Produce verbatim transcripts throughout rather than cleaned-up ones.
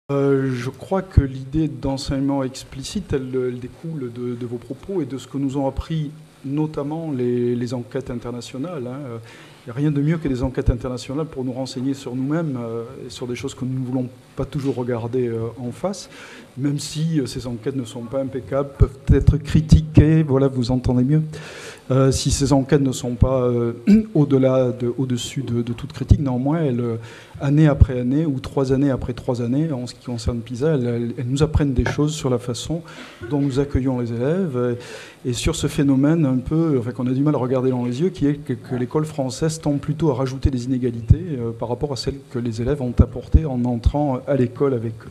Euh, je crois que l'idée d'enseignement explicite, elle, elle découle de, de vos propos et de ce que nous ont appris notamment les, les enquêtes internationales. Hein. Il n'y a rien de mieux que des enquêtes internationales pour nous renseigner sur nous-mêmes euh, et sur des choses que nous ne voulons pas toujours regarder euh, en face, même si euh, ces enquêtes ne sont pas impeccables, peuvent être critiquées, voilà, vous entendez mieux. Euh, si ces enquêtes ne sont pas euh, au-delà, de, au-dessus de, de toute critique, néanmoins, elles, euh, année après année, ou trois années après trois années, en ce qui concerne PISA, elles, elles, elles nous apprennent des choses sur la façon dont nous accueillons les élèves, et, et sur ce phénomène un peu, enfin, qu'on a du mal à regarder dans les yeux, qui est que, que l'école française tend plutôt à rajouter des inégalités euh, par rapport à celles que les élèves ont apportées en entrant à l'école avec eux.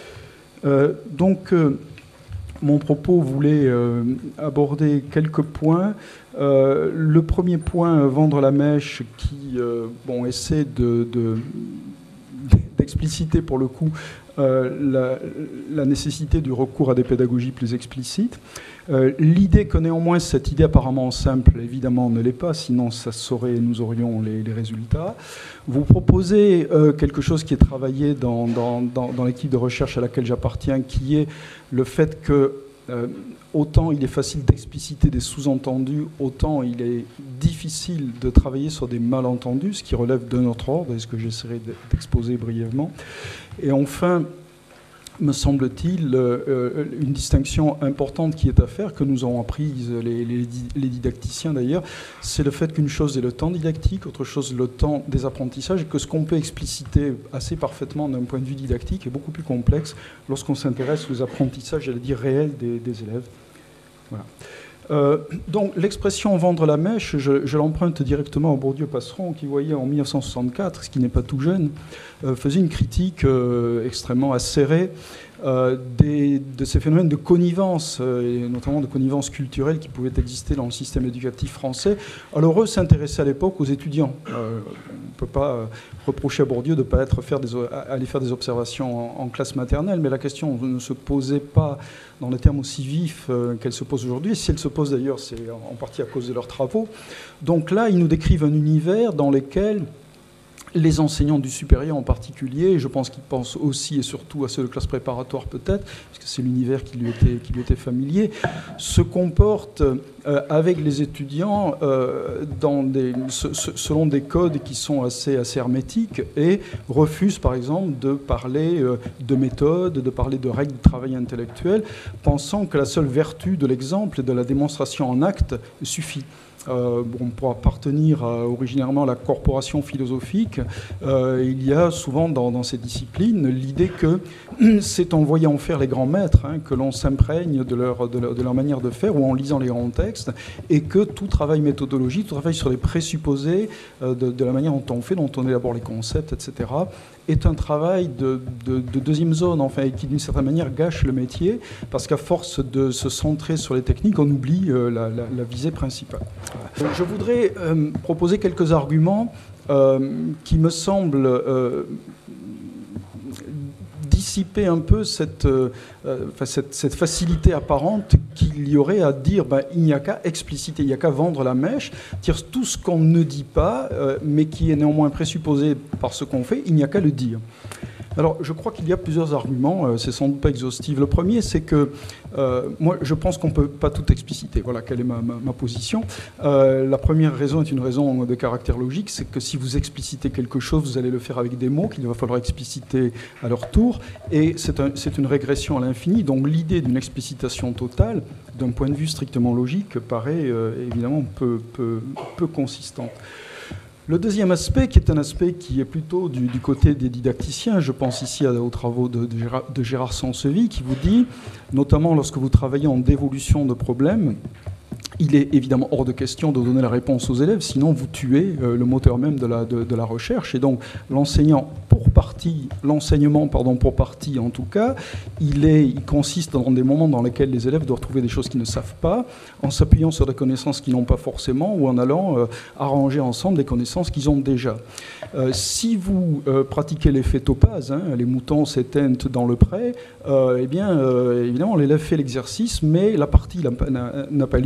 Euh, donc, euh, mon propos voulait euh, aborder quelques points. Euh, le premier point, vendre la mèche, qui euh, bon, essaie de, de, d'expliciter pour le coup euh, la, la nécessité du recours à des pédagogies plus explicites. Euh, l'idée que néanmoins cette idée apparemment simple, évidemment, ne l'est pas, sinon ça saurait et nous aurions les, les résultats. Vous proposez euh, quelque chose qui est travaillé dans, dans, dans, dans l'équipe de recherche à laquelle j'appartiens, qui est le fait que euh, autant il est facile d'expliciter des sous-entendus, autant il est difficile de travailler sur des malentendus, ce qui relève de notre ordre, et ce que j'essaierai d'exposer brièvement. Et enfin, me semble-t-il, euh, une distinction importante qui est à faire, que nous avons apprise les, les, les didacticiens d'ailleurs, c'est le fait qu'une chose est le temps didactique, autre chose le temps des apprentissages, et que ce qu'on peut expliciter assez parfaitement d'un point de vue didactique est beaucoup plus complexe lorsqu'on s'intéresse aux apprentissages, j'allais dire, réels des, des élèves. Voilà. Euh, donc l'expression « vendre la mèche », je, je l'emprunte directement au Bourdieu-Passeron, qui voyait en mille neuf cent soixante-quatre, ce qui n'est pas tout jeune, euh, faisait une critique euh, extrêmement acérée euh, des, de ces phénomènes de connivence, euh, et notamment de connivence culturelle qui pouvaient exister dans le système éducatif français. Alors eux s'intéressaient à l'époque aux étudiants. Euh, on ne peut pas euh, reprocher à Bourdieu de ne pas être faire des, aller faire des observations en, en classe maternelle, mais la question ne se posait pas dans des termes aussi vifs euh, qu'elle se pose aujourd'hui. Et si elle se pose d'ailleurs, c'est en partie à cause de leurs travaux. Donc là, ils nous décrivent un univers dans lequel les enseignants du supérieur en particulier, et je pense qu'ils pensent aussi et surtout à ceux de classe préparatoire peut-être, puisque c'est l'univers qui lui était, qui lui était familier, se comportent euh, avec les étudiants euh, dans des, se, se, selon des codes qui sont assez, assez hermétiques, et refusent par exemple de parler euh, de méthode, de parler de règles de travail intellectuel, pensant que la seule vertu de l'exemple et de la démonstration en acte suffit. Euh, bon, pour appartenir à, originairement à la corporation philosophique, euh, il y a souvent dans, dans ces disciplines l'idée que c'est en voyant faire les grands maîtres hein, que l'on s'imprègne de leur, de, leur, de leur manière de faire, ou en lisant les grands textes, et que tout travail méthodologique, tout travail sur les présupposés euh, de, de la manière dont on fait, dont on élabore les concepts, et cetera, est un travail de, de, de deuxième zone, enfin, et qui d'une certaine manière gâche le métier, parce qu'à force de se centrer sur les techniques, on oublie euh, la, la, la visée principale. Je voudrais euh, proposer quelques arguments euh, qui me semblent euh, dissiper un peu cette, euh, cette, cette facilité apparente qu'il y aurait à dire ben, il n'y a qu'à expliciter, il n'y a qu'à vendre la mèche, dire tout ce qu'on ne dit pas, euh, mais qui est néanmoins présupposé par ce qu'on fait, il n'y a qu'à le dire. Alors, je crois qu'il y a plusieurs arguments, euh, c'est sans doute pas exhaustif. Le premier, c'est que euh, moi, je pense qu'on ne peut pas tout expliciter. Voilà, quelle est ma, ma, ma position. Euh, la première raison est une raison de caractère logique, c'est que si vous explicitez quelque chose, vous allez le faire avec des mots qu'il va falloir expliciter à leur tour, et c'est un, c'est une régression à l'infini. Donc, l'idée d'une explicitation totale, d'un point de vue strictement logique, paraît euh, évidemment peu, peu, peu consistante. Le deuxième aspect, qui est un aspect qui est plutôt du, du côté des didacticiens, je pense ici aux travaux de, de Gérard, de Gérard Sansevy, qui vous dit, notamment lorsque vous travaillez en dévolution de problèmes, il est évidemment hors de question de donner la réponse aux élèves, sinon vous tuez euh, le moteur même de la, de, de la recherche. Et donc l'enseignant, pour partie, l'enseignement, pardon, pour partie en tout cas, il, est, il consiste dans des moments dans lesquels les élèves doivent trouver des choses qu'ils ne savent pas, en s'appuyant sur des connaissances qu'ils n'ont pas forcément, ou en allant euh, arranger ensemble des connaissances qu'ils ont déjà. Euh, si vous euh, pratiquez l'effet topaz, hein, les moutons s'éteignent dans le pré, euh, eh bien, euh, évidemment, l'élève fait l'exercice, mais la partie n'a pas lieu.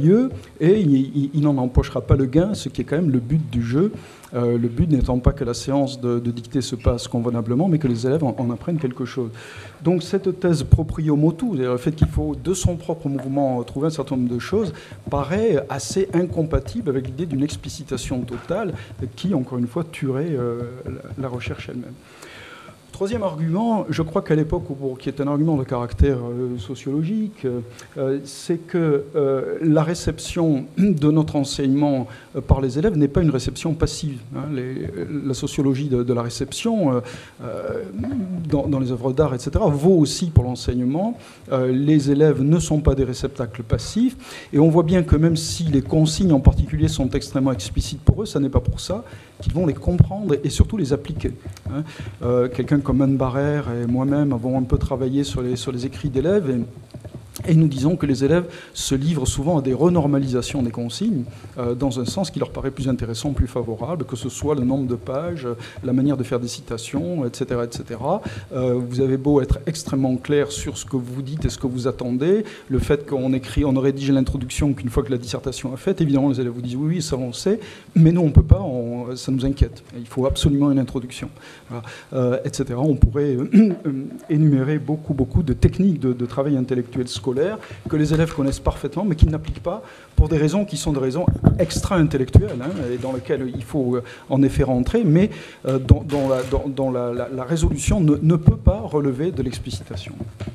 et il, il n'en empochera pas le gain, ce qui est quand même le but du jeu. Euh, le but n'étant pas que la séance de, de dictée se passe convenablement, mais que les élèves en, en apprennent quelque chose. Donc cette thèse proprio motu, c'est-à-dire le fait qu'il faut de son propre mouvement trouver un certain nombre de choses, paraît assez incompatible avec l'idée d'une explicitation totale qui, encore une fois, tuerait euh, la, la recherche elle-même. Troisième argument, je crois qu'à l'époque, qui est un argument de caractère euh, sociologique, euh, c'est que euh, la réception de notre enseignement euh, par les élèves n'est pas une réception passive. Hein. Les, la sociologie de, de la réception, euh, euh, dans, dans les œuvres d'art, et cetera, vaut aussi pour l'enseignement. Euh, les élèves ne sont pas des réceptacles passifs, et on voit bien que même si les consignes en particulier sont extrêmement explicites pour eux, ça n'est pas pour ça qu'ils vont les comprendre et surtout les appliquer. Hein. Euh, quelqu'un comme Anne Barrère et moi-même avons un peu travaillé sur les, sur les écrits d'élèves et, et nous disons que les élèves se livrent souvent à des renormalisations des consignes euh, dans un sens qui leur paraît plus intéressant, plus favorable, que ce soit le nombre de pages, la manière de faire des citations, et cetera, et cetera. Euh, vous avez beau être extrêmement clair sur ce que vous dites et ce que vous attendez, le fait qu'on écrit, on rédige l'introduction qu'une fois que la dissertation est faite, évidemment les élèves vous disent oui, oui, ça on le sait, mais nous on ne peut pas, on, ça nous inquiète. Il faut absolument une introduction, voilà. euh, et cetera. On pourrait euh, énumérer beaucoup, beaucoup de techniques de, de travail intellectuel scolaire que les élèves connaissent parfaitement, mais qu'ils n'appliquent pas pour des raisons qui sont des raisons extra-intellectuelles, hein, et dans lesquelles il faut euh, en effet rentrer, mais euh, dont, dont, la, dont, dont la, la, la résolution ne, ne peut pas relever de l'explicitation.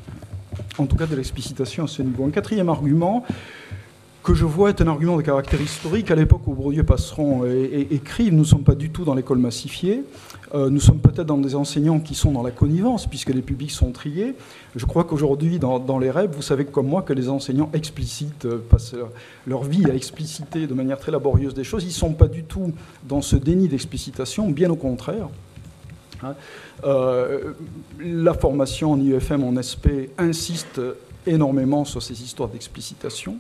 En tout cas, de l'explicitation à ce niveau. Un quatrième argument que je vois est un argument de caractère historique. À l'époque où Bourdieu, Passeron et, et, écrivent, nous ne sommes pas du tout dans l'école massifiée. Euh, nous sommes peut-être dans des enseignants qui sont dans la connivence, puisque les publics sont triés. Je crois qu'aujourd'hui, dans, dans les R E P, vous savez comme moi que les enseignants explicitent, euh, passent leur, leur vie à expliciter de manière très laborieuse des choses. Ils ne sont pas du tout dans ce déni d'explicitation, bien au contraire. Hein. Euh, la formation en I E F M, en S P, insiste énormément sur ces histoires d'explicitation.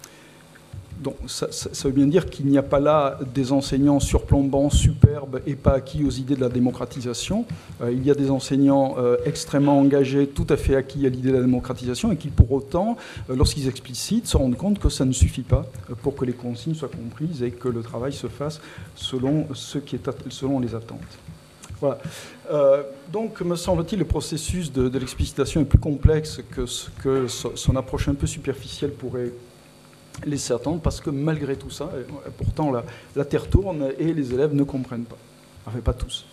Donc, ça, ça, ça veut bien dire qu'il n'y a pas là des enseignants surplombants, superbes et pas acquis aux idées de la démocratisation. Euh, il y a des enseignants euh, extrêmement engagés, tout à fait acquis à l'idée de la démocratisation et qui, pour autant, euh, lorsqu'ils explicitent, se rendent compte que ça ne suffit pas pour que les consignes soient comprises et que le travail se fasse selon, ce qui est, selon les attentes. Voilà. Euh, donc, me semble-t-il, le processus de, de l'explicitation est plus complexe que ce que son approche un peu superficielle pourrait laisser attendre, parce que malgré tout ça, pourtant la, la Terre tourne et les élèves ne comprennent pas. Enfin, pas tous.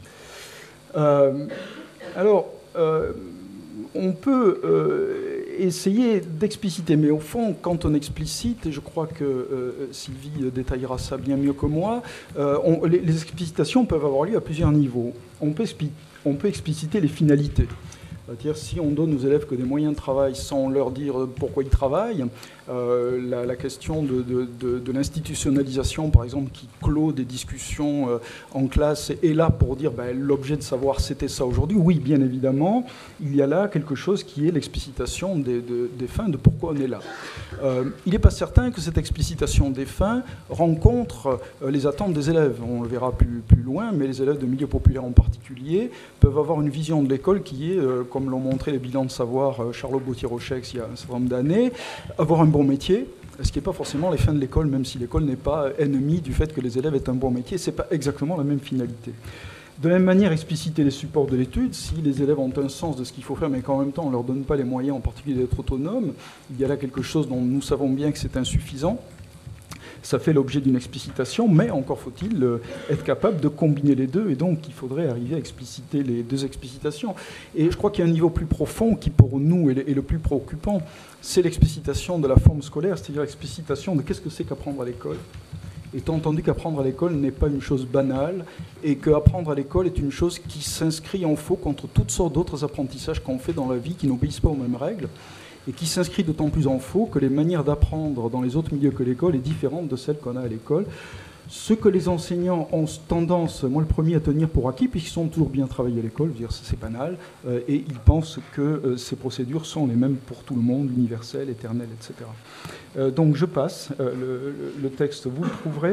Euh, alors, euh, on peut euh, essayer d'expliciter, mais au fond, quand on explicite, et je crois que euh, Sylvie détaillera ça bien mieux que moi, euh, on, les, les explicitations peuvent avoir lieu à plusieurs niveaux. On peut, on peut expliciter les finalités. C'est-à-dire, si on donne aux élèves que des moyens de travail sans leur dire pourquoi ils travaillent, euh, la, la question de, de, de, de l'institutionnalisation, par exemple, qui clôt des discussions euh, en classe, est là pour dire ben, l'objet de savoir c'était ça aujourd'hui. Oui, bien évidemment, il y a là quelque chose qui est l'explicitation des, de, des fins de pourquoi on est là. Euh, il n'est pas certain que cette explicitation des fins rencontre euh, les attentes des élèves. On le verra plus, plus loin, mais les élèves de milieu populaire en particulier peuvent avoir une vision de l'école qui est, euh, comme l'ont montré les bilans de savoir euh, Charlotte Gauthier-Rochex il y a un certain nombre d'années, avoir un bon métier, ce qui n'est pas forcément les fins de l'école, même si l'école n'est pas ennemie du fait que les élèves aient un bon métier, ce n'est pas exactement la même finalité. De la même manière, expliciter les supports de l'étude, si les élèves ont un sens de ce qu'il faut faire, mais qu'en même temps on ne leur donne pas les moyens, en particulier d'être autonomes, il y a là quelque chose dont nous savons bien que c'est insuffisant. Ça fait l'objet d'une explicitation, mais encore faut-il être capable de combiner les deux, et donc il faudrait arriver à expliciter les deux explicitations. Et je crois qu'il y a un niveau plus profond qui, pour nous, est le plus préoccupant, c'est l'explicitation de la forme scolaire, c'est-à-dire l'explicitation de qu'est-ce que c'est qu'apprendre à l'école. Étant entendu qu'apprendre à l'école n'est pas une chose banale, et qu'apprendre à l'école est une chose qui s'inscrit en faux contre toutes sortes d'autres apprentissages qu'on fait dans la vie qui n'obéissent pas aux mêmes règles, et qui s'inscrit d'autant plus en faux que les manières d'apprendre dans les autres milieux que l'école est différente de celles qu'on a à l'école. Ce que les enseignants ont tendance, moi le premier, à tenir pour acquis, puisqu'ils sont toujours bien travaillés à l'école, c'est banal, euh, et ils pensent que euh, ces procédures sont les mêmes pour tout le monde, universelles, éternelles, et cetera. Euh, donc je passe, euh, le, le texte, vous le trouverez,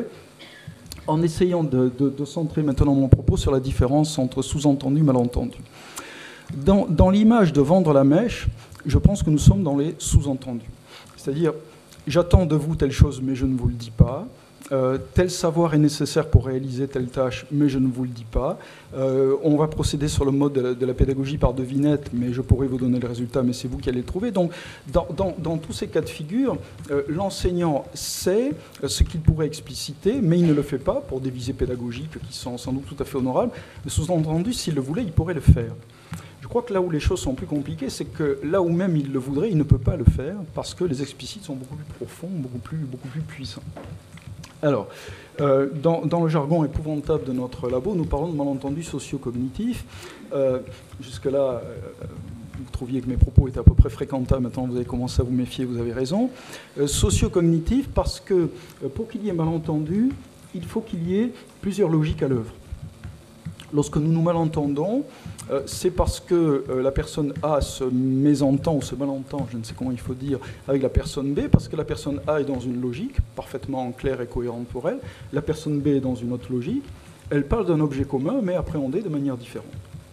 en essayant de, de, de centrer maintenant mon propos sur la différence entre sous-entendu et malentendu. Dans, dans l'image de vendre la mèche, je pense que nous sommes dans les sous-entendus. C'est-à-dire, j'attends de vous telle chose, mais je ne vous le dis pas. Euh, tel savoir est nécessaire pour réaliser telle tâche, mais je ne vous le dis pas. Euh, on va procéder sur le mode de la, de la pédagogie par devinette, mais je pourrais vous donner le résultat, mais c'est vous qui allez le trouver. Donc, dans, dans, dans tous ces cas de figure, euh, l'enseignant sait ce qu'il pourrait expliciter, mais il ne le fait pas pour des visées pédagogiques qui sont sans doute tout à fait honorables. Sous-entendu, s'il le voulait, il pourrait le faire. Je crois que là où les choses sont plus compliquées, c'est que là où même il le voudrait, il ne peut pas le faire, parce que les explicites sont beaucoup plus profonds, beaucoup plus, beaucoup plus puissants. Alors, euh, dans, dans le jargon épouvantable de notre labo, nous parlons de malentendus socio-cognitifs. Euh, Jusque-là, euh, vous trouviez que mes propos étaient à peu près fréquentables. Maintenant, vous avez commencé à vous méfier, vous avez raison. Euh, socio-cognitifs parce que euh, pour qu'il y ait malentendu, il faut qu'il y ait plusieurs logiques à l'œuvre. Lorsque nous nous malentendons, euh, c'est parce que euh, la personne A se mésentend ou se malentend, je ne sais comment il faut dire, avec la personne B, parce que la personne A est dans une logique parfaitement claire et cohérente pour elle, la personne B est dans une autre logique, elle parle d'un objet commun, mais appréhendé de manière différente.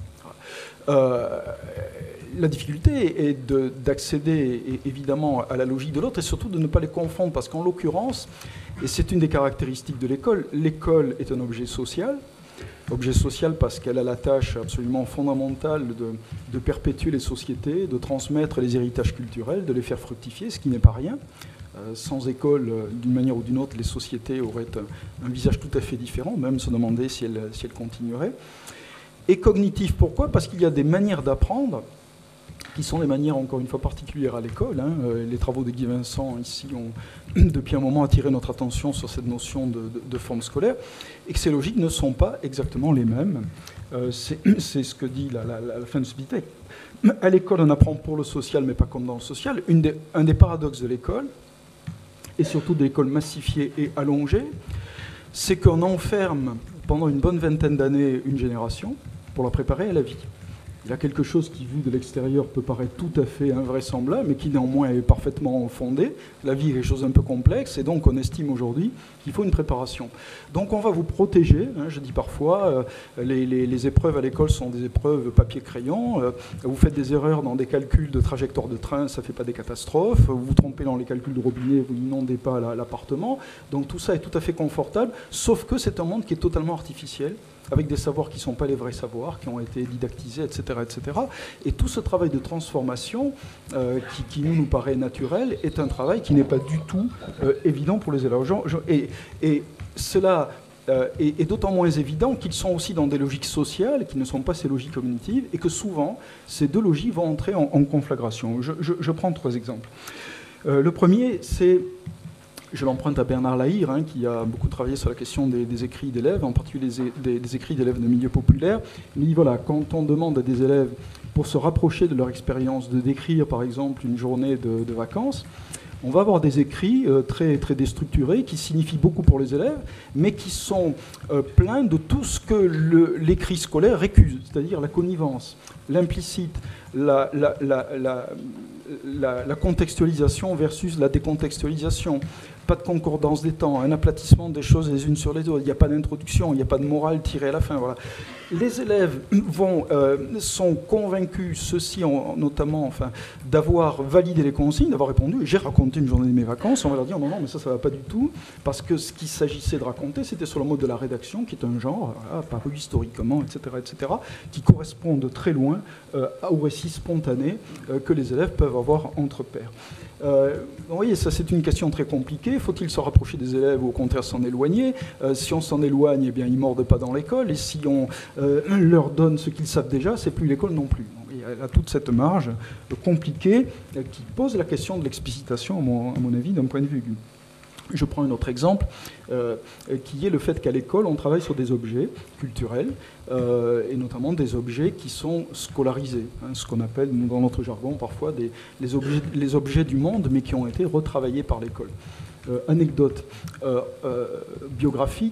Euh, la difficulté est d'accéder évidemment à la logique de l'autre et surtout de ne pas les confondre, parce qu'en l'occurrence, et c'est une des caractéristiques de l'école, l'école est un objet social, objet social parce qu'elle a la tâche absolument fondamentale de, de perpétuer les sociétés, de transmettre les héritages culturels, de les faire fructifier, ce qui n'est pas rien. Euh, sans école, euh, d'une manière ou d'une autre, les sociétés auraient un, un visage tout à fait différent, même se demander si elles, si elles continueraient. Et cognitif, pourquoi? Parce qu'il y a des manières d'apprendre qui sont des manières, encore une fois, particulières à l'école. Hein. Les travaux de Guy Vincent, ici, ont depuis un moment attiré notre attention sur cette notion de, de, de forme scolaire, et que ces logiques ne sont pas exactement les mêmes. Euh, c'est ce que dit la, la, la fin de ce bitec. À l'école, on apprend pour le social, mais pas comme dans le social. Une des, un des paradoxes de l'école, et surtout de l'école massifiée et allongée, c'est qu'on enferme pendant une bonne vingtaine d'années une génération pour la préparer à la vie. Il y a quelque chose qui, vu de l'extérieur, peut paraître tout à fait invraisemblable, mais qui néanmoins est parfaitement fondé. La vie est quelque chose d'un peu complexe, et donc on estime aujourd'hui qu'il faut une préparation. Donc on va vous protéger. Hein, je dis parfois, euh, les, les, les épreuves à l'école sont des épreuves papier-crayon. Euh, vous faites des erreurs dans des calculs de trajectoire de train, ça ne fait pas des catastrophes. Vous vous trompez dans les calculs de robinet, vous n'inondez pas l'appartement. Donc tout ça est tout à fait confortable, sauf que c'est un monde qui est totalement artificiel, avec des savoirs qui ne sont pas les vrais savoirs, qui ont été didactisés, et cetera, et cetera. Et tout ce travail de transformation, euh, qui, qui nous, nous paraît naturel, est un travail qui n'est pas du tout euh, évident pour les élèves. Et, et cela euh, est, est d'autant moins évident qu'ils sont aussi dans des logiques sociales, qui ne sont pas ces logiques cognitives, et que souvent, ces deux logiques vont entrer en, en conflagration. Je, je, je prends trois exemples. Euh, le premier, c'est... Je l'emprunte à Bernard Lahire, hein, qui a beaucoup travaillé sur la question des, des écrits d'élèves, en particulier des, des écrits d'élèves de milieu populaire. Il dit, voilà, quand on demande à des élèves, pour se rapprocher de leur expérience, de décrire, par exemple, une journée de, de vacances, on va avoir des écrits euh, très, très déstructurés, qui signifient beaucoup pour les élèves, mais qui sont euh, pleins de tout ce que l'écrit scolaire récuse, c'est-à-dire la connivence, l'implicite, la... la, la, la La, la contextualisation versus la décontextualisation, pas de concordance des temps, un aplatissement des choses les unes sur les autres, il n'y a pas d'introduction, il n'y a pas de morale tirée à la fin. Voilà. Les élèves vont, euh, sont convaincus, ceux-ci notamment, enfin, d'avoir validé les consignes, d'avoir répondu, j'ai raconté une journée de mes vacances, on va leur dire non, non, mais ça, ça ne va pas du tout, parce que ce qu'il s'agissait de raconter, c'était sur le mode de la rédaction, qui est un genre, voilà, apparu historiquement, et cetera, et cetera, qui correspond de très loin euh, au récit spontané euh, que les élèves peuvent avoir entre pairs. Euh, vous voyez, ça c'est une question très compliquée. Faut-il se rapprocher des élèves ou au contraire s'en éloigner? euh, Si on s'en éloigne, eh bien, ils ne mordent pas dans l'école. Et si on euh, leur donne ce qu'ils savent déjà, c'est plus l'école non plus. Il y a toute cette marge compliquée euh, qui pose la question de l'explicitation, à mon, à mon avis, d'un point de vue. Je prends un autre exemple, euh, qui est le fait qu'à l'école, on travaille sur des objets culturels, euh, et notamment des objets qui sont scolarisés, hein, ce qu'on appelle, nous, dans notre jargon, parfois des, les, objets, les objets du monde, mais qui ont été retravaillés par l'école. Euh, anecdote euh, euh, biographique,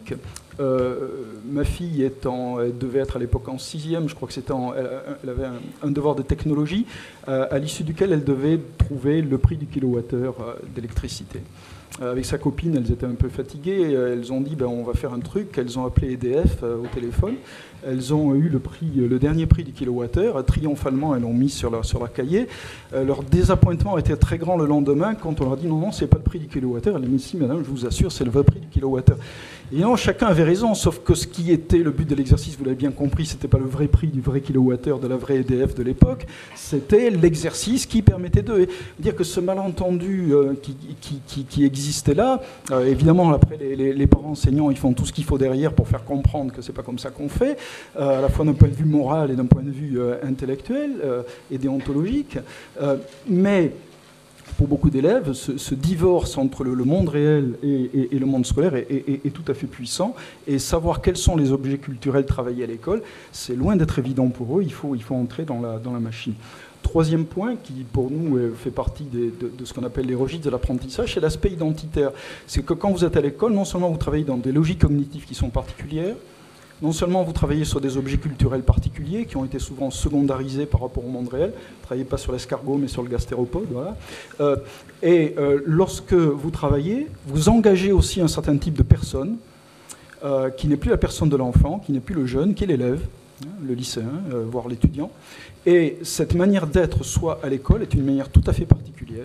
Euh, ma fille est en, elle devait être à l'époque en sixième, je crois que c'était en, elle, elle avait un, un devoir de technologie, euh, à l'issue duquel elle devait trouver le prix du kilowattheure euh, d'électricité. Euh, avec sa copine, elles étaient un peu fatiguées, elles ont dit ben, on va faire un truc, elles ont appelé E D F euh, au téléphone, elles ont eu le, prix, le dernier prix du kilowattheure, triomphalement elles l'ont mis sur leur, sur leur cahier. Euh, leur désappointement était très grand le lendemain quand on leur a dit non, non, c'est pas le prix du kilowattheure. Elle a dit si madame, je vous assure, c'est le vrai prix du kilowattheure. Et non, chacun avait raison, sauf que ce qui était le but de l'exercice, vous l'avez bien compris, c'était pas le vrai prix du vrai kilowattheure de la vraie E D F de l'époque, c'était l'exercice qui permettait de dire que ce malentendu euh, qui, qui, qui, qui existait là, euh, évidemment après les, les, les parents enseignants ils font tout ce qu'il faut derrière pour faire comprendre que c'est pas comme ça qu'on fait, euh, à la fois d'un point de vue moral et d'un point de vue euh, intellectuel euh, et déontologique, euh, mais pour beaucoup d'élèves, ce, ce divorce entre le, le monde réel et, et, et le monde scolaire est, est, est tout à fait puissant. Et savoir quels sont les objets culturels travaillés à l'école, c'est loin d'être évident pour eux. Il faut, il faut entrer dans la, dans la machine. Troisième point, qui pour nous fait partie des, de, de ce qu'on appelle les registres de l'apprentissage, c'est l'aspect identitaire. C'est que quand vous êtes à l'école, non seulement vous travaillez dans des logiques cognitives qui sont particulières, non seulement vous travaillez sur des objets culturels particuliers qui ont été souvent secondarisés par rapport au monde réel, vous ne travaillez pas sur l'escargot mais sur le gastéropode, voilà. Euh, et euh, lorsque vous travaillez, vous engagez aussi un certain type de personne euh, qui n'est plus la personne de l'enfant, qui n'est plus le jeune, qui est l'élève, hein, le lycéen, euh, voire l'étudiant. Et cette manière d'être soi à l'école est une manière tout à fait particulière,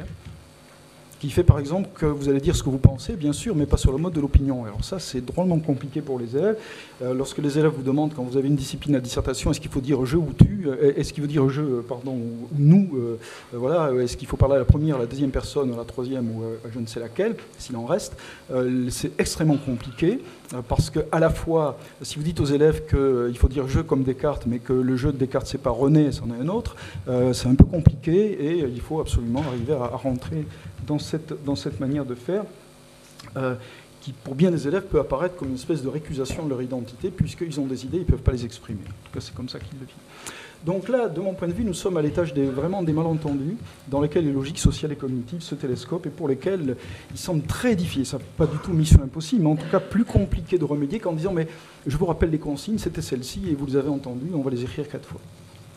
qui fait par exemple que vous allez dire ce que vous pensez, bien sûr, mais pas sur le mode de l'opinion. Alors ça, c'est drôlement compliqué pour les élèves. Euh, lorsque les élèves vous demandent, quand vous avez une discipline à dissertation, est-ce qu'il faut dire je ou tu, est-ce qu'il veut dire je, pardon, ou nous, euh, voilà, est-ce qu'il faut parler à la première, à la deuxième personne, à la troisième ou à je ne sais laquelle, s'il en reste, euh, c'est extrêmement compliqué, euh, parce que à la fois, si vous dites aux élèves qu'il faut dire je comme Descartes, mais que le jeu de Descartes, c'est pas René, c'en est un autre, euh, c'est un peu compliqué et il faut absolument arriver à, à rentrer dans cette, dans cette manière de faire, euh, qui pour bien des élèves peut apparaître comme une espèce de récusation de leur identité, puisqu'ils ont des idées, ils ne peuvent pas les exprimer. En tout cas, c'est comme ça qu'ils le vivent. Donc là, de mon point de vue, nous sommes à l'étage des, vraiment des malentendus, dans lesquels les logiques sociales et cognitives se télescopent, et pour lesquels il semble très difficile, ça pas du tout mission impossible, mais en tout cas plus compliqué de remédier qu'en disant, mais je vous rappelle les consignes, c'était celles-ci, et vous les avez entendues, on va les écrire quatre fois.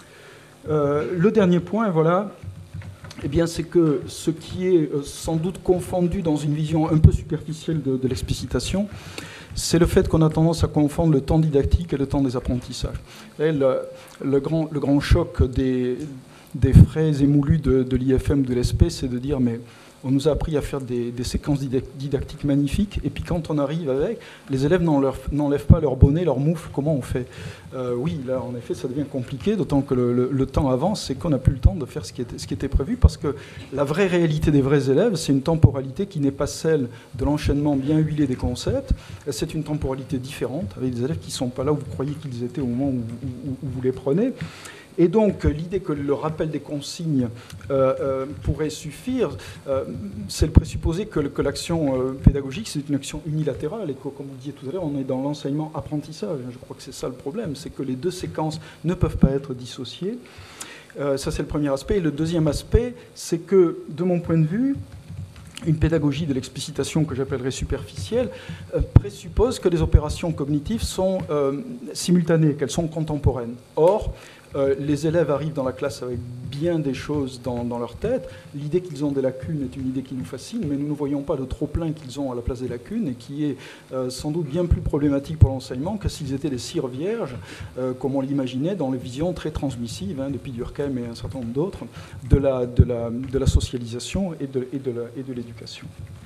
Euh, le dernier point, voilà, eh bien, c'est que ce qui est sans doute confondu dans une vision un peu superficielle de, de l'explicitation, c'est le fait qu'on a tendance à confondre le temps didactique et le temps des apprentissages. Et le, le, grand, le grand choc des, des fraises émoulues de, de l'I F M, de l'E S P, c'est de dire, mais on nous a appris à faire des, des séquences didactiques magnifiques, et puis quand on arrive avec, les élèves n'enlèvent pas leur bonnet, leur moufle, comment on fait? euh, Oui, là, en effet, ça devient compliqué, d'autant que le, le, le temps avance, c'est qu'on n'a plus le temps de faire ce qui, était, ce qui était prévu, parce que la vraie réalité des vrais élèves, c'est une temporalité qui n'est pas celle de l'enchaînement bien huilé des concepts, c'est une temporalité différente, avec des élèves qui ne sont pas là où vous croyez qu'ils étaient au moment où, où, où vous les prenez. Et donc, l'idée que le rappel des consignes euh, euh, pourrait suffire, euh, c'est le présupposé que, que l'action euh, pédagogique, c'est une action unilatérale, et que, comme vous disiez tout à l'heure, on est dans l'enseignement-apprentissage. Je crois que c'est ça le problème, c'est que les deux séquences ne peuvent pas être dissociées. Euh, ça, c'est le premier aspect. Et le deuxième aspect, c'est que, de mon point de vue, une pédagogie de l'explicitation que j'appellerais superficielle euh, présuppose que les opérations cognitives sont euh, simultanées, qu'elles sont contemporaines. Or, Euh, les élèves arrivent dans la classe avec bien des choses dans, dans leur tête. L'idée qu'ils ont des lacunes est une idée qui nous fascine, mais nous ne voyons pas le trop-plein qu'ils ont à la place des lacunes, et qui est euh, sans doute bien plus problématique pour l'enseignement que s'ils étaient des cires vierges, euh, comme on l'imaginait dans les visions très transmissives, hein, depuis Durkheim et un certain nombre d'autres, de la, de, la, de la socialisation et de, et de, la, et de l'éducation.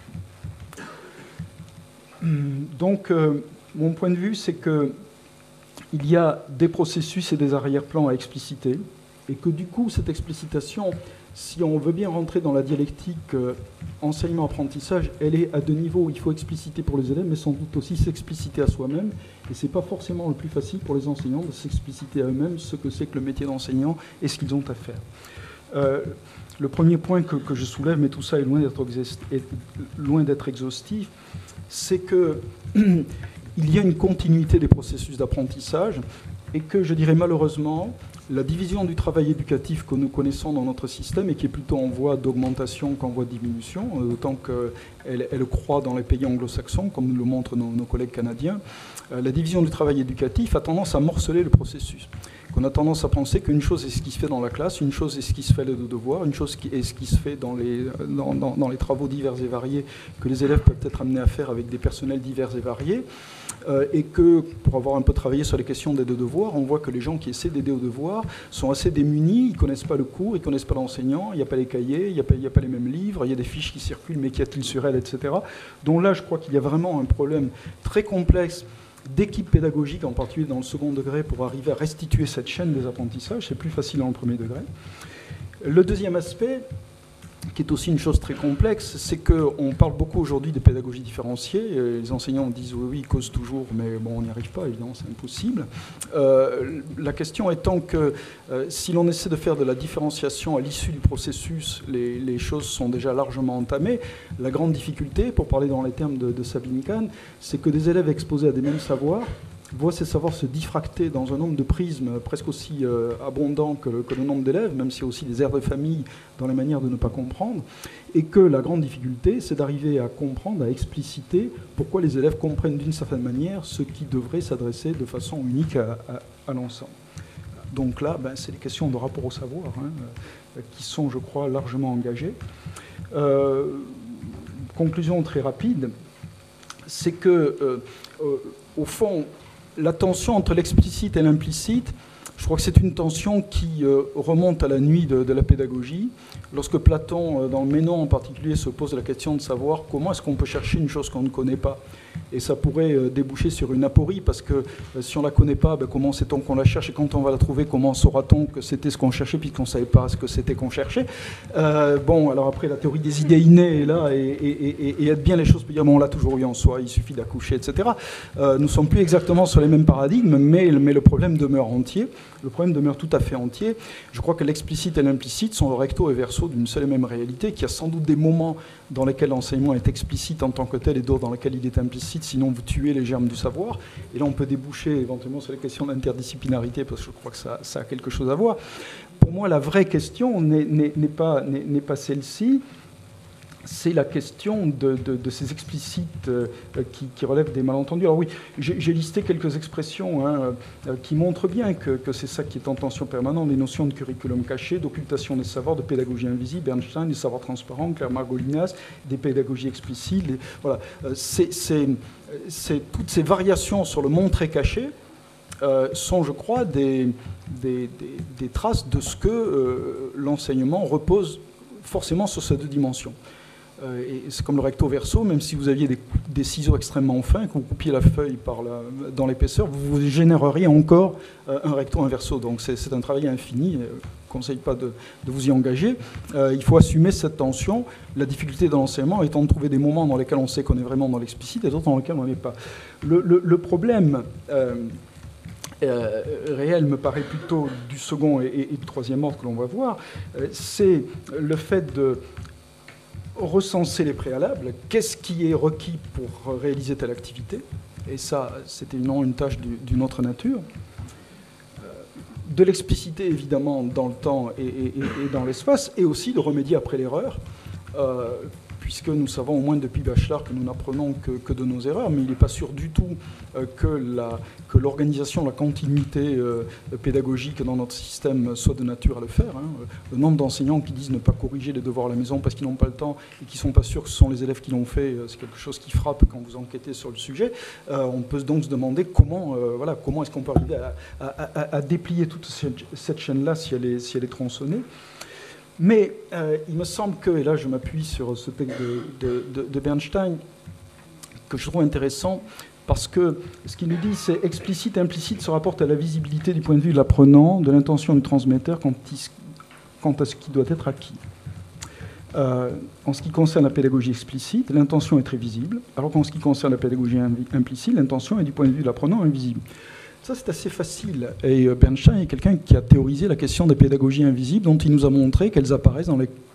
Donc, euh, mon point de vue, c'est que il y a des processus et des arrière-plans à expliciter, et que du coup, cette explicitation, si on veut bien rentrer dans la dialectique euh, enseignement-apprentissage, elle est à deux niveaux. Il faut expliciter pour les élèves, mais sans doute aussi s'expliciter à soi-même, et ce n'est pas forcément le plus facile pour les enseignants de s'expliciter à eux-mêmes ce que c'est que le métier d'enseignant et ce qu'ils ont à faire. Euh, le premier point que, que je soulève, mais tout ça est loin d'être, est loin d'être exhaustif, c'est que il y a une continuité des processus d'apprentissage et que, je dirais malheureusement, la division du travail éducatif que nous connaissons dans notre système et qui est plutôt en voie d'augmentation qu'en voie de diminution, autant qu'elle elle croît dans les pays anglo-saxons, comme nous le montrent nos, nos collègues canadiens, euh, la division du travail éducatif a tendance à morceler le processus. Qu'on a tendance à penser qu'une chose est ce qui se fait dans la classe, une chose est ce qui se fait de devoir, une chose est ce qui se fait dans les, dans, dans, dans les travaux divers et variés que les élèves peuvent être amenés à faire avec des personnels divers et variés. Euh, et que, pour avoir un peu travaillé sur les questions d'aide aux devoirs, on voit que les gens qui essaient d'aider aux devoirs sont assez démunis, ils ne connaissent pas le cours, ils ne connaissent pas l'enseignant, il n'y a pas les cahiers, il n'y a, a pas les mêmes livres, il y a des fiches qui circulent, mais qu'y a-t-il sur elles, et cetera. Donc là, je crois qu'il y a vraiment un problème très complexe d'équipe pédagogique, en particulier dans le second degré, pour arriver à restituer cette chaîne des apprentissages. C'est plus facile dans le premier degré. Le deuxième aspect, qui est aussi une chose très complexe, c'est qu'on parle beaucoup aujourd'hui de pédagogie différenciée. Les enseignants disent oui, oui, ils causent toujours, mais bon, on n'y arrive pas, évidemment, c'est impossible. Euh, la question étant que euh, si l'on essaie de faire de la différenciation à l'issue du processus, les, les choses sont déjà largement entamées. La grande difficulté, pour parler dans les termes de, de Sabine Kahn, c'est que des élèves exposés à des mêmes savoirs voient ces savoirs se diffracter dans un nombre de prismes presque aussi euh, abondant que le, que le nombre d'élèves, même s'il y a aussi des aires de famille dans les manières de ne pas comprendre, et que la grande difficulté, c'est d'arriver à comprendre, à expliciter pourquoi les élèves comprennent d'une certaine manière ce qui devrait s'adresser de façon unique à, à, à l'ensemble. Donc là, ben, c'est les questions de rapport au savoir hein, euh, qui sont, je crois, largement engagées. Euh, conclusion très rapide, c'est que, euh, euh, au fond, la tension entre l'explicite et l'implicite, je crois que c'est une tension qui euh, remonte à la nuit de, de la pédagogie. Lorsque Platon, euh, dans le Ménon en particulier, se pose la question de savoir comment est-ce qu'on peut chercher une chose qu'on ne connaît pas. Et ça pourrait euh, déboucher sur une aporie, parce que euh, si on ne la connaît pas, ben, comment sait-on qu'on la cherche? Et quand on va la trouver, comment saura-t-on que c'était ce qu'on cherchait, puisqu'on ne savait pas ce que c'était qu'on cherchait? euh, Bon, alors après, la théorie des idées innées est là, et, et, et, et aide bien les choses, pour dire, bon, on l'a toujours eu en soi, il suffit d'accoucher, et cetera. Euh, nous ne sommes plus exactement sur les mêmes paradigmes, mais, mais le problème demeure entier. Le problème demeure tout à fait entier. Je crois que l'explicite et l'implicite sont le recto et verso d'une seule et même réalité, qui a sans doute des moments dans lesquels l'enseignement est explicite en tant que tel et d'autres dans lesquels il est implicite, sinon vous tuez les germes du savoir. Et là, on peut déboucher éventuellement sur les questions d'interdisciplinarité, parce que je crois que ça, ça a quelque chose à voir. Pour moi, la vraie question n'est, n'est, n'est pas, n'est, n'est pas celle-ci. C'est la question de, de, de ces explicites euh, qui, qui relèvent des malentendus. Alors oui, j'ai, j'ai listé quelques expressions hein, euh, qui montrent bien que, que c'est ça qui est en tension permanente, les notions de curriculum caché, d'occultation des savoirs, de pédagogie invisible, Bernstein, des savoirs transparents, Claire Margolinas, des pédagogies explicites. Les, voilà, euh, c'est, c'est, c'est, toutes ces variations sur le montrer caché euh, sont, je crois, des, des, des, des traces de ce que euh, l'enseignement repose forcément sur ces deux dimensions. Et c'est comme le recto verso, même si vous aviez des, des ciseaux extrêmement fins, que vous coupiez la feuille par la, dans l'épaisseur, vous, vous généreriez encore euh, un recto, un verso. Donc c'est, c'est un travail infini. Je ne conseille pas de, de vous y engager. Euh, il faut assumer cette tension. La difficulté de l'enseignement étant de trouver des moments dans lesquels on sait qu'on est vraiment dans l'explicite et d'autres dans lesquels on n'est pas. Le, le, le problème euh, euh, réel me paraît plutôt du second et, et, et du troisième ordre que l'on va voir. Euh, c'est le fait de recenser les préalables, qu'est-ce qui est requis pour réaliser telle activité, et ça, c'était une, une tâche d'une autre nature. De l'expliciter, évidemment, dans le temps et, et, et dans l'espace, et aussi de remédier après l'erreur, euh, puisque nous savons au moins depuis Bachelard que nous n'apprenons que, que de nos erreurs, mais il n'est pas sûr du tout euh, que, la, que l'organisation, la continuité euh, pédagogique dans notre système soit de nature à le faire. Hein. Le nombre d'enseignants qui disent ne pas corriger les devoirs à la maison parce qu'ils n'ont pas le temps et qui ne sont pas sûrs que ce sont les élèves qui l'ont fait, c'est quelque chose qui frappe quand vous enquêtez sur le sujet. Euh, on peut donc se demander comment, euh, voilà, comment est-ce qu'on peut arriver à, à, à, à déplier toute cette, cette chaîne-là si elle est, si elle est tronçonnée. Mais euh, il me semble que, et là je m'appuie sur ce texte de, de, de, de Bernstein, que je trouve intéressant, parce que ce qu'il nous dit, c'est explicite et implicite se rapporte à la visibilité du point de vue de l'apprenant, de l'intention du transmetteur quant, quant à ce qui doit être acquis. Euh, en ce qui concerne la pédagogie explicite, l'intention est très visible, alors qu'en ce qui concerne la pédagogie implicite, l'intention est du point de vue de l'apprenant invisible. Ça, c'est assez facile. Et Bernstein est quelqu'un qui a théorisé la question des pédagogies invisibles, dont il nous a montré qu'elles apparaissent dans les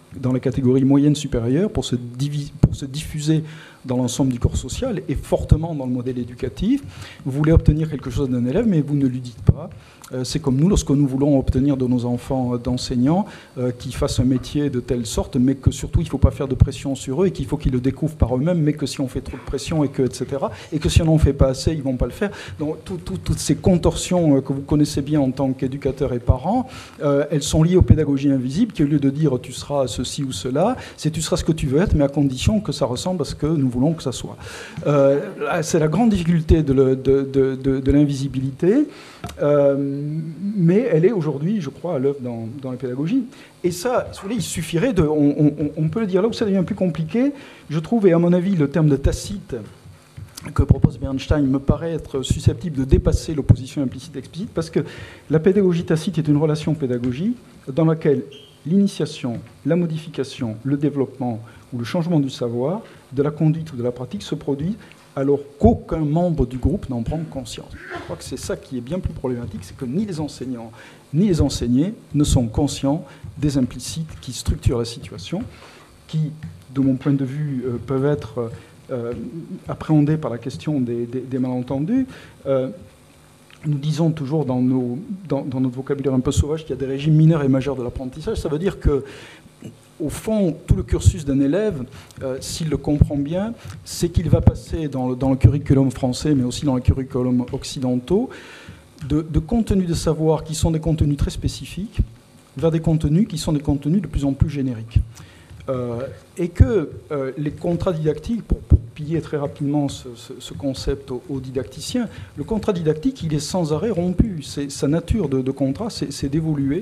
dans les catégories moyennes supérieures pour se, diviser, pour se diffuser dans l'ensemble du corps social et fortement dans le modèle éducatif. Vous voulez obtenir quelque chose d'un élève, mais vous ne lui dites pas. Euh, c'est comme nous, lorsque nous voulons obtenir de nos enfants euh, d'enseignants euh, qu'ils fassent un métier de telle sorte, mais que surtout il ne faut pas faire de pression sur eux et qu'il faut qu'ils le découvrent par eux-mêmes, mais que si on fait trop de pression, et que, et cetera, et que si on n'en fait pas assez, ils ne vont pas le faire. Donc tout, tout, toutes ces contorsions euh, que vous connaissez bien en tant qu'éducateurs et parents, euh, elles sont liées aux pédagogies invisibles, qui au lieu de dire tu seras ceci ou cela, c'est tu seras ce que tu veux être, mais à condition que ça ressemble à ce que nous voulons que ça soit. Euh, c'est la grande difficulté de, le, de, de, de, de l'invisibilité. Euh, mais elle est aujourd'hui, je crois, à l'œuvre dans, dans la pédagogie. Et ça, si vous voulez, il suffirait de... On, on, on peut le dire là où ça devient plus compliqué, je trouve, et à mon avis, le terme de tacite que propose Bernstein me paraît être susceptible de dépasser l'opposition implicite-explicite, parce que la pédagogie tacite est une relation pédagogique dans laquelle l'initiation, la modification, le développement ou le changement du savoir, de la conduite ou de la pratique se produit alors qu'aucun membre du groupe n'en prend conscience. Je crois que c'est ça qui est bien plus problématique, c'est que ni les enseignants ni les enseignés ne sont conscients des implicites qui structurent la situation, qui, de mon point de vue, euh, peuvent être euh, appréhendés par la question des, des, des malentendus. Euh, nous disons toujours dans, nos, dans, dans notre vocabulaire un peu sauvage qu'il y a des régimes mineurs et majeurs de l'apprentissage. Ça veut dire que au fond, tout le cursus d'un élève, euh, s'il le comprend bien, c'est qu'il va passer dans le, dans le curriculum français, mais aussi dans le curriculum occidentaux, de, de contenus de savoir qui sont des contenus très spécifiques vers des contenus qui sont des contenus de plus en plus génériques. Euh, et que euh, les contrats didactiques, pour, pour piller très rapidement ce, ce, ce concept aux, aux didacticiens, le contrat didactique, il est sans arrêt rompu. C'est, sa nature de, de contrat, c'est, c'est d'évoluer.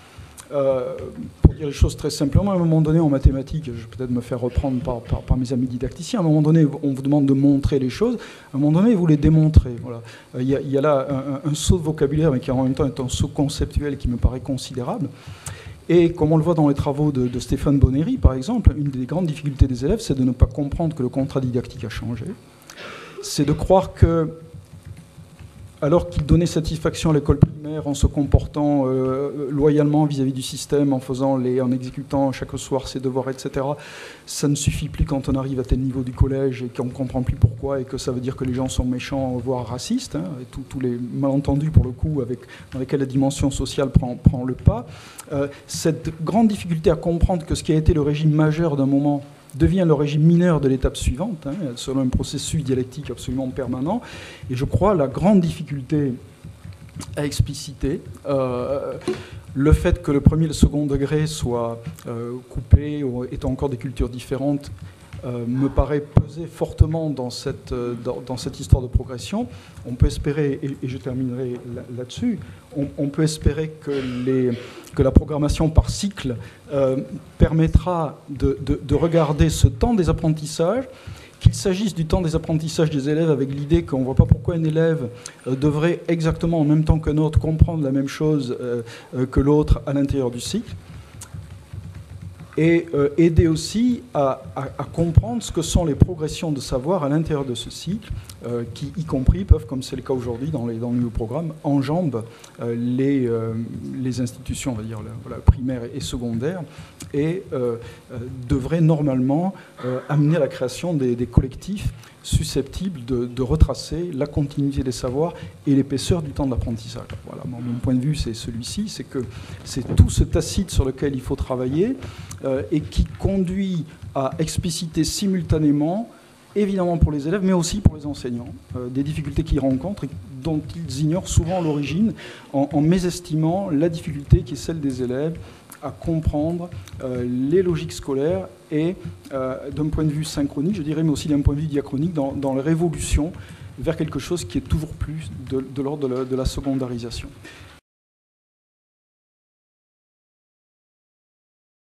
Euh, pour dire les choses très simplement, à un moment donné en mathématiques, je vais peut-être me faire reprendre par, par, par mes amis didacticiens, à un moment donné on vous demande de montrer les choses, à un moment donné vous les démontrez. Voilà. Il y a, il y a là un, un saut de vocabulaire, mais qui en même temps est un saut conceptuel qui me paraît considérable. Et comme on le voit dans les travaux de, de Stéphane Bonnery, par exemple, une des grandes difficultés des élèves, c'est de ne pas comprendre que le contrat didactique a changé. C'est de croire que alors qu'il donnait satisfaction à l'école primaire en se comportant euh, loyalement vis-à-vis du système, en faisant les, en exécutant chaque soir ses devoirs, et cetera, ça ne suffit plus quand on arrive à tel niveau du collège et qu'on ne comprend plus pourquoi, et que ça veut dire que les gens sont méchants, voire racistes, hein, et tous les malentendus, pour le coup, avec, dans lesquels la dimension sociale prend, prend le pas. Euh, cette grande difficulté à comprendre que ce qui a été le régime majeur d'un moment devient le régime mineur de l'étape suivante, hein, selon un processus dialectique absolument permanent. Et je crois la grande difficulté à expliciter euh, le fait que le premier et le second degré soient euh, coupés, ou étant encore des cultures différentes, euh, me paraît peser fortement dans cette, euh, dans, dans cette histoire de progression. On peut espérer, et, et je terminerai là, là-dessus, on, on peut espérer que, les, que la programmation par cycle euh, permettra de, de, de regarder ce temps des apprentissages, qu'il s'agisse du temps des apprentissages des élèves avec l'idée qu'on ne voit pas pourquoi un élève euh, devrait exactement en même temps qu'un autre comprendre la même chose euh, euh, que l'autre à l'intérieur du cycle, et euh, aider aussi à, à, à comprendre ce que sont les progressions de savoir à l'intérieur de ce cycle, euh, qui, y compris, peuvent, comme c'est le cas aujourd'hui dans les, dans le nouveau programme, enjambent euh, les, euh, les institutions, on va dire, voilà, primaires et secondaires, et euh, euh, devraient normalement euh, amener à la création des, des collectifs susceptibles de, de retracer la continuité des savoirs et l'épaisseur du temps d'apprentissage. Voilà, mon, mon point de vue, c'est celui-ci, c'est que c'est tout ce tacite sur lequel il faut travailler euh, et qui conduit à expliciter simultanément, évidemment pour les élèves, mais aussi pour les enseignants, euh, des difficultés qu'ils rencontrent et dont ils ignorent souvent l'origine, en, en mésestimant la difficulté qui est celle des élèves à comprendre euh, les logiques scolaires et euh, d'un point de vue synchronique, je dirais, mais aussi d'un point de vue diachronique, dans, dans la révolution vers quelque chose qui est toujours plus de, de l'ordre de la, de la secondarisation.